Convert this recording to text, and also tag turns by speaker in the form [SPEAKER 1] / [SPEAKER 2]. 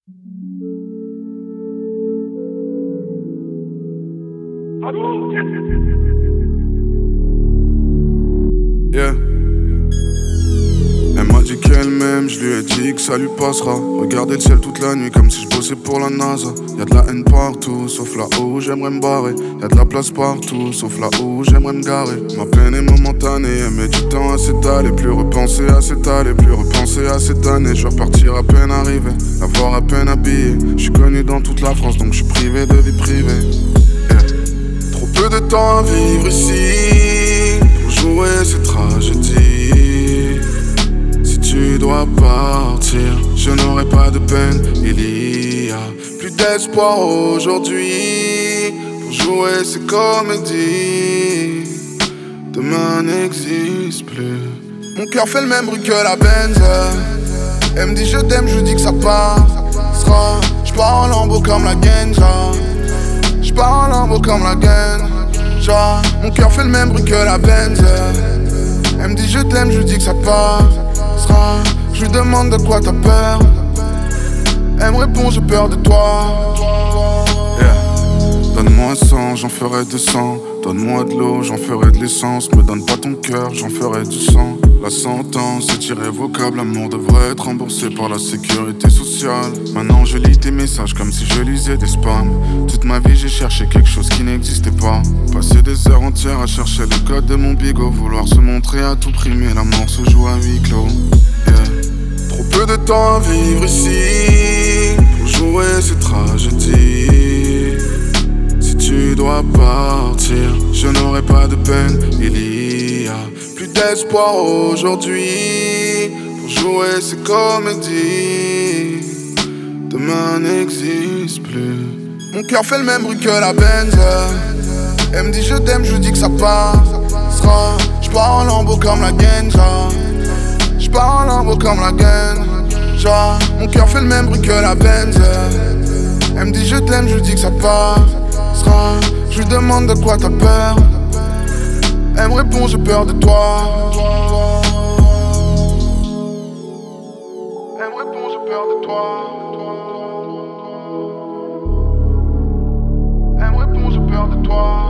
[SPEAKER 1] Yeah. Elle m'a dit qu'elle m'aime, je lui ai dit que ça lui passera. Regarder le ciel toute la nuit comme si je bossais pour la NASA. Y'a de la haine partout, sauf là où j'aimerais me barrer. Y'a de la place partout, sauf là où j'aimerais me garer. Ma peine est momentanée, elle met du temps à s'étaler. Plus repenser à s'étaler, plus repenser à cette année. Je vais repartir à peine arrivé, la voir à peine habillée. Je suis connu dans toute la France, donc je suis privé de vie privée. Yeah. Trop peu de temps à vivre ici pour jouer cette tragédie. Si tu dois partir, je n'aurai pas de peine. Il y a plus d'espoir aujourd'hui pour jouer ces comédies. Demain n'existe plus. Mon cœur fait le même bruit que la benze. Elle me dit je t'aime, je lui dis que ça passera. J'pars en lambeau comme la Genja. J'pars en lambeau comme la Genja. Mon cœur fait le même bruit que la benze. Elle me dit je t'aime, je lui dis que ça passera. Je lui demande de quoi t'as peur. Elle me répond j'ai peur de toi. Yeah. Donne-moi 100, j'en ferai 200. Donne-moi de l'eau, j'en ferai de l'essence. Me donne pas ton cœur, j'en ferai du sang. La sentence est irrévocable, l'amour devrait être remboursé par la sécurité sociale. Maintenant je lis tes messages comme si je lisais des spams. Toute ma vie j'ai cherché quelque chose qui n'existait pas. Passer des heures entières à chercher le code de mon bigot. Vouloir se montrer à tout prix mais l'amour se joue à huis clos. Yeah. Trop peu de temps à vivre ici pour jouer cette tragédie. Si tu dois partir, je n'aurai pas de peine. Il y a plus d'espoir aujourd'hui pour jouer ces comédies. Demain n'existe plus. Mon cœur fait le même bruit que la benze. Elle me dit je t'aime, je lui dis que ça passera. J'pars en lambeau comme la Genja. J'pars en lambeau comme la Genja. Mon cœur fait le même bruit que la benze. Elle me dit je t'aime, je lui dis que ça passera. Je lui demande de quoi t'as peur. Elle me répond j'ai peur de toi. Elle me répond j'ai peur de toi. Elle me répond j'ai peur de toi.